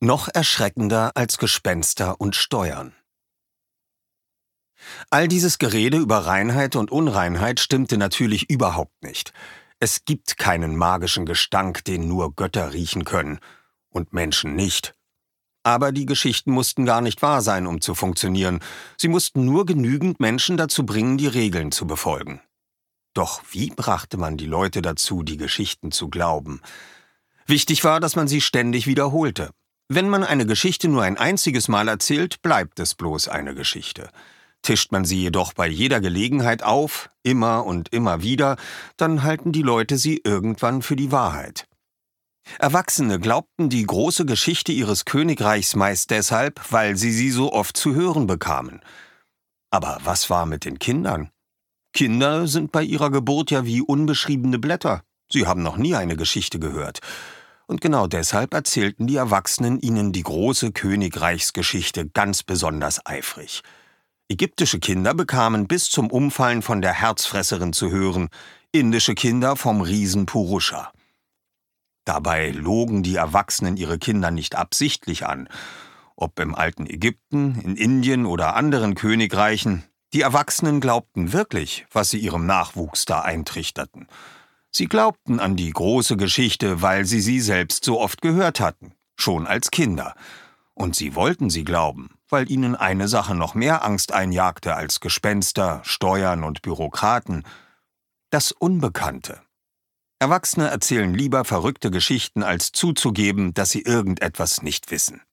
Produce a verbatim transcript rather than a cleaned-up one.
Noch erschreckender als Gespenster und Steuern. All dieses Gerede über Reinheit und Unreinheit stimmte natürlich überhaupt nicht. Es gibt keinen magischen Gestank, den nur Götter riechen können. Und Menschen nicht. Aber die Geschichten mussten gar nicht wahr sein, um zu funktionieren. Sie mussten nur genügend Menschen dazu bringen, die Regeln zu befolgen. Doch wie brachte man die Leute dazu, die Geschichten zu glauben? Wichtig war, dass man sie ständig wiederholte. Wenn man eine Geschichte nur ein einziges Mal erzählt, bleibt es bloß eine Geschichte. Tischt man sie jedoch bei jeder Gelegenheit auf, immer und immer wieder, dann halten die Leute sie irgendwann für die Wahrheit. Erwachsene glaubten die große Geschichte ihres Königreichs meist deshalb, weil sie sie so oft zu hören bekamen. Aber was war mit den Kindern? Kinder sind bei ihrer Geburt ja wie unbeschriebene Blätter. Sie haben noch nie eine Geschichte gehört. Und genau deshalb erzählten die Erwachsenen ihnen die große Königreichsgeschichte ganz besonders eifrig. Ägyptische Kinder bekamen bis zum Umfallen von der Herzfresserin zu hören, indische Kinder vom Riesen Purusha. Dabei logen die Erwachsenen ihre Kinder nicht absichtlich an. Ob im alten Ägypten, in Indien oder anderen Königreichen, die Erwachsenen glaubten wirklich, was sie ihrem Nachwuchs da eintrichterten. Sie glaubten an die große Geschichte, weil sie sie selbst so oft gehört hatten, schon als Kinder. Und sie wollten sie glauben, weil ihnen eine Sache noch mehr Angst einjagte als Gespenster, Steuern und Bürokraten: das Unbekannte. Erwachsene erzählen lieber verrückte Geschichten, als zuzugeben, dass sie irgendetwas nicht wissen.